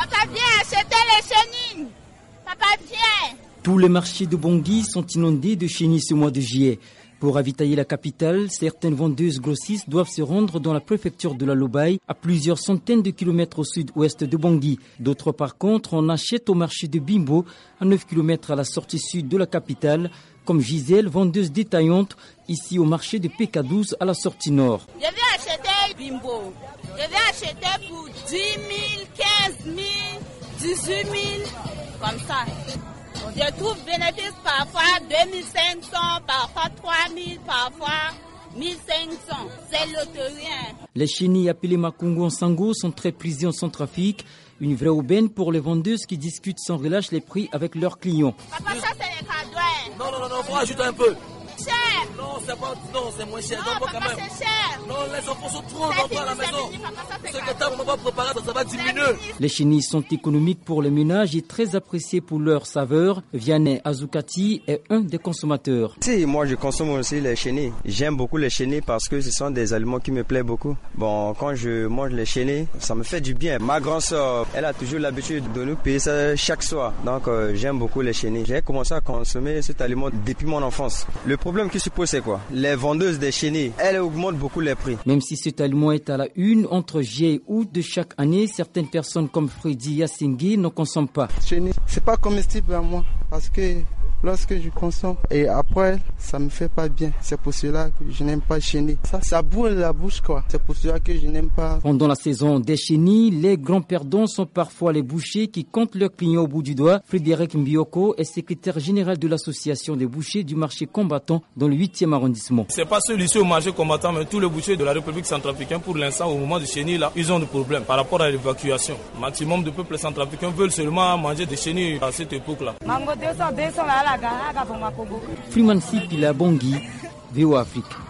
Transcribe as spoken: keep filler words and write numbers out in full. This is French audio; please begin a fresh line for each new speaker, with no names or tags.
Papa, viens acheter les chenilles. Papa, viens.
Tous les marchés de Bangui sont inondés de chenilles ce mois de juillet. Pour ravitailler la capitale, certaines vendeuses grossistes doivent se rendre dans la préfecture de la Lobaye, à plusieurs centaines de kilomètres au sud-ouest de Bangui. D'autres, par contre, on achète au marché de Bimbo, à neuf kilomètres à la sortie sud de la capitale, comme Gisèle, vendeuse détaillante, ici au marché de P K douze à la sortie nord.
Je vais acheter Bimbo. Je vais acheter pour dix mille, quinze mille, dix-huit mille, comme ça. Je trouve bénéfice parfois deux mille cinq cents, parfois trois mille, parfois mille cinq cents. C'est loterie.
Les chenilles appelées Makungu en Sango sont très prisées en Centrafrique. Une vraie aubaine pour les vendeuses qui discutent sans relâche les prix avec leurs clients.
Papa, ça c'est les cadeaux.
Non, non, non, non, faut rajouter un peu.
Cher.
Non, c'est pas, non, c'est moins cher.
Non,
non,
papa,
quand même.
c'est cher.
Non, les enfants sont trop nombreux à la maison. Ce que t'as, on va préparer, ça va diminuer.
Les chenilles sont économiques pour les ménages et très appréciées pour leur saveur. Vianney Azoukati est un des consommateurs.
Si, moi je consomme aussi les chenilles. J'aime beaucoup les chenilles parce que ce sont des aliments qui me plaisent beaucoup. Bon, quand je mange les chenilles, ça me fait du bien. Ma grande soeur, elle a toujours l'habitude de nous payer ça chaque soir. Donc euh, j'aime beaucoup les chenilles. J'ai commencé à consommer cet aliment depuis mon enfance. Le problème qui se pose, c'est quoi? Les vendeuses des chenilles, elles augmentent beaucoup les prix.
Même si cet aliment est à la une, entre juillet et août de chaque année, certaines personnes comme Freddy Yassingui ne consomment pas.
Chenilles, c'est pas comestible à moi parce que lorsque je consomme et après ça me fait pas bien. C'est pour cela que je n'aime pas chenilles. Ça, ça boue la bouche quoi. C'est pour cela que je n'aime pas.
Pendant la saison des chenilles, les grands perdants sont parfois les bouchers qui comptent leurs clients au bout du doigt. Frédéric Mbioko est secrétaire général de l'association des bouchers du marché combattant dans le huitième arrondissement.
C'est pas celui ci au marché combattant, mais tous les bouchers de la République centrafricaine pour l'instant au moment des chenilles là, ils ont des problèmes par rapport à l'évacuation. Maximum de peuples centrafricains veulent seulement manger des chenilles à cette époque là.
Freeman Sipila Bangui, V O Afrique.